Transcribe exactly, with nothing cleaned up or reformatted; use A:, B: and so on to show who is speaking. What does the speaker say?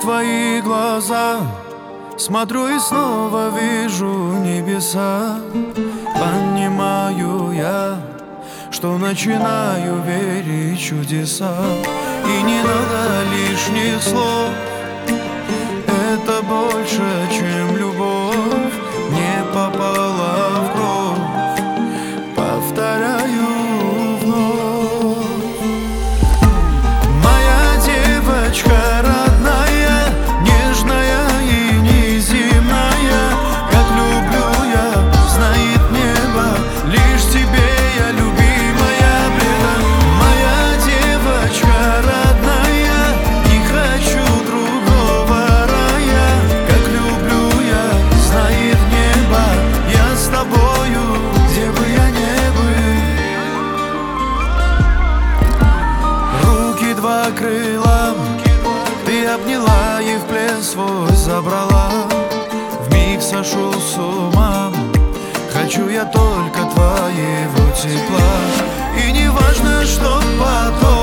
A: твои глаза, смотрю и снова вижу небеса. Понимаю я, что начинаю верить в чудеса. И не надо лишних слов, это больше, чем любовь. Не попала в кровь, повторяю вновь. Моя девочка родная, нежная и неземная. Как люблю я, знает небо, лишь тебе я любимая предан. Моя девочка родная, не хочу другого рая. Как люблю я, знает небо, я с тобою, где бы я ни был. Руки два крыла, ты обняла и в плен свой забрала. Вмиг сошел с ума, хочу я только твоего тепла. И не важно, что потом.